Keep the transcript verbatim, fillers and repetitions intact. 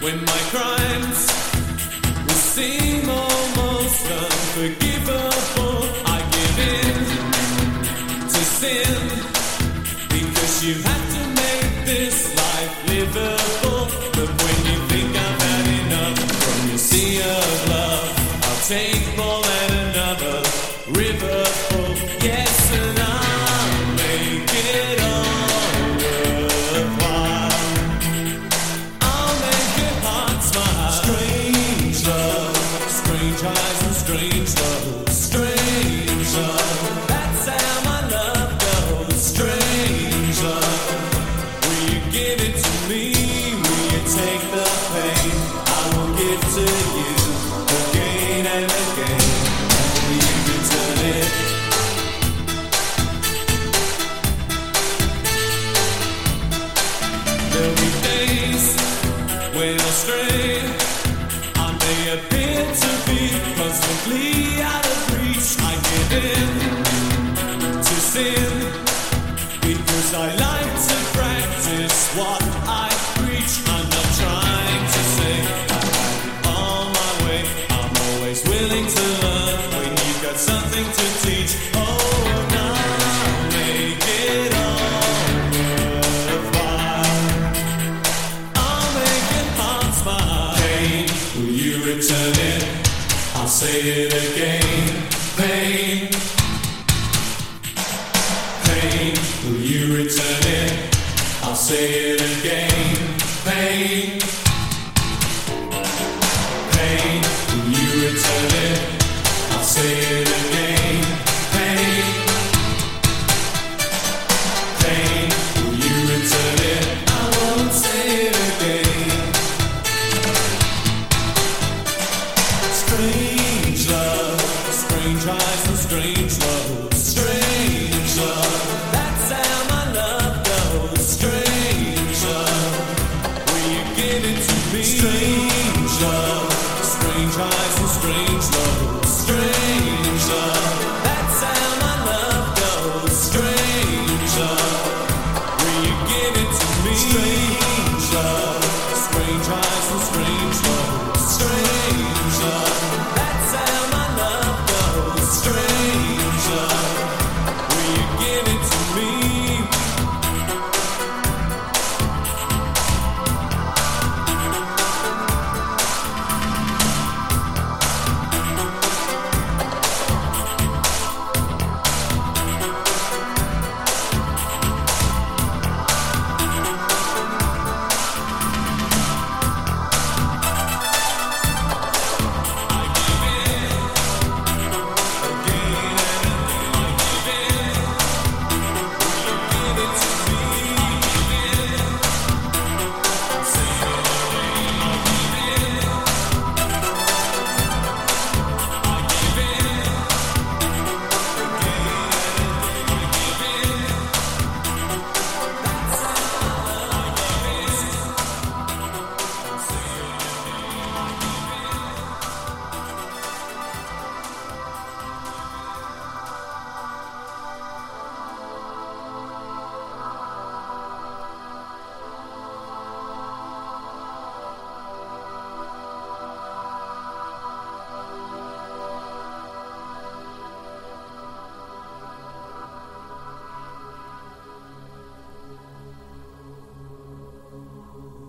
when my crimes will seem almost unforgivable. I give in to sin because you have to make this life livable. But when you think I've had enough from your sea of love, I'll take more than another river full. Yes, and I'll make it all worthwhile. I'll make your heart smile. Strange love, strange eyes and strange love. Strange love, that's how my love goes. Strange love, will you give it to me? Will you take the pain I will give to you again and again? Will you return it? There'll be days when I stray. I may appear to be constantly out of reach. I give in to sin because I like to practice what I preach. I'm not trying to say I have it all my way. I'm always willing to learn when you've got something to teach. Oh, and I'll make it all worthwhile. I'll make your heart smile. Pain, will you return it? I'll say it again. Pain, pain, will you return it? I'll say it again. Pain, pain, will you return it? I'll say it again. Pain, pain, will you return it? I won't say it again. Strange love, strange eyes and strange love. Strange love, that's how my love goes. Strange love, will you give it to me? Strange love, strange eyes and strange love. Strange love, that's how my love goes. Strange love.